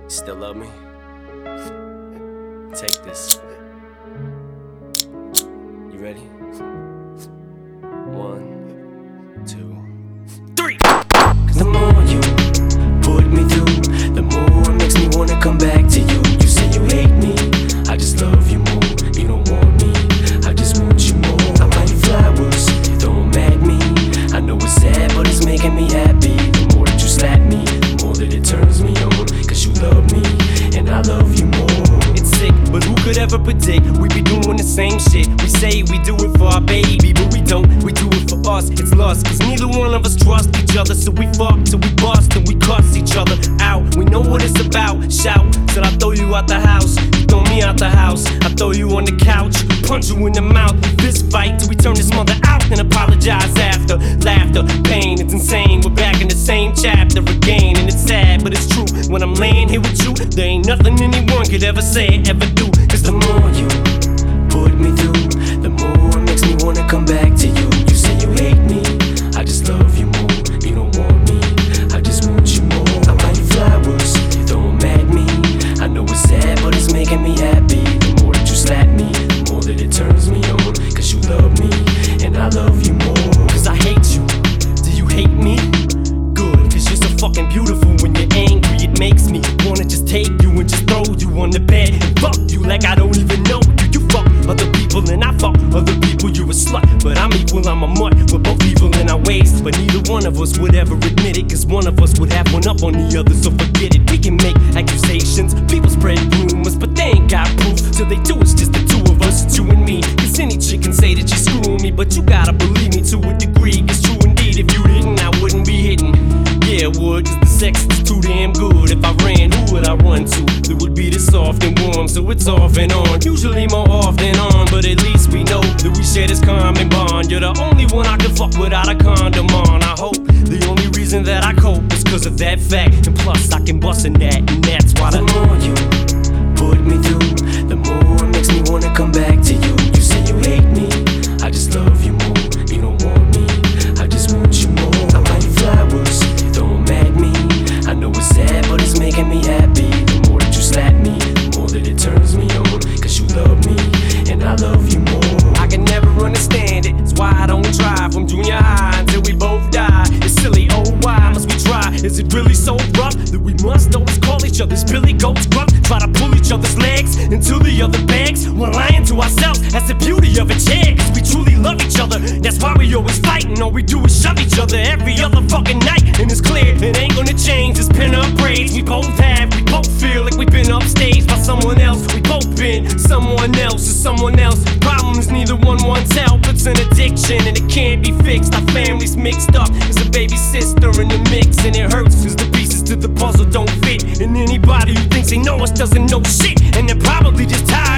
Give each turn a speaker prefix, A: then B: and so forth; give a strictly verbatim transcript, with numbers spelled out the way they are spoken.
A: Still love me? Take this. You ready? One, two, three. Cause the more you put me through, the more it makes me wanna come back to you. You say you hate me, I just love you more. You don't want me, I just want you more. I buy you flowers, you throw them at me. I know it's sad, but it's making me happy. The more that you slap me, the more that it turns me on. Cause you love me, and I love you more. It's sick, but who could ever predict we be doing the same shit? We say we do it for our baby, but we don't, we do it for us. It's lust, cause neither one of us trust each other. So we fuck till we bust and we cuss each other out. We know what it's about. Shout till I throw you out the house. You throw me out the house, I throw you on the couch, punch you in the mouth. This fight till we turn this mother out and apologize after. Laughter, pain, it's insane. We're back in the same chapter again, and it's sad, but it's true. When I'm laying here with you, there ain't nothing anyone could ever say, ever do. Cause the more you put me through, the more it makes me wanna come back to you. You say you hate me, I just love you more. You don't want me, I just want you more. I buy you flowers, you throw them at me. I know it's sad, but it's making me happy. The more that you slap me, the more that it turns me on. Cause you love me, and I love you more. Cause I hate you, do you hate me? Good, cause you're so fucking beautiful. When you're angry, it makes me wanna just take you and just throw you on the bed and fuck you like I don't even know you. You fuck other people and I fuck other people. You're a slut, but I'm equal, I'm a mutt. We're both evil in our ways, but neither one of us would ever admit it. Cause one of us would have one up on the other, so forget it. We can make accusations, people spread rumors, but they ain't got proof. Till they do, it's just the two of us, it's you and me. Cause any chick can say that you're screwing me, but you gotta believe me to a degree. Cause true indeed, if you didn't, I wouldn't be hitting. Yeah, it would, cause the sex is too damn good. If I ran, who would I run to? It would be this soft and warm, so it's off and on. Usually more off than on, but at least we know that we share this common bond. You're the only one I can fuck without a condom on. I hope the only reason that I cope is cause of that fact. And plus I can bust in that, and that's why the more you put me through, the more it makes me wanna come back to you. You say you hate me, I just love you more. You don't want me, I just want you more. I buy you flowers, you throw them at me. I know it's sad, but it's making me happy. The more that you slap me, the more that it turns me on. Cause you love me, and I love you more. I can never understand it, it's why I don't try. From junior high until we both die. It's silly, oh why must we try? Is it really so rough that we must always call each other's billy goats gruff? Try to pull each other's legs into the other bags. We're lying to ourselves, that's the beauty of it, yeah. Cause we truly love each other, that's why we always fighting. All we do is shove each other every other fucking night. And it's clear, it ain't gonna change, it's pin up braids. We both have, we both feel like we've been upstaged by someone else. We both been someone else or someone else. Problems neither one wants help, it's an addiction and it can't be fixed. Our family's mixed up, there's a baby sister in the mix. And it hurts cause the pieces to the puzzle don't fit. And anybody who thinks they know us doesn't know shit. And they're probably just tired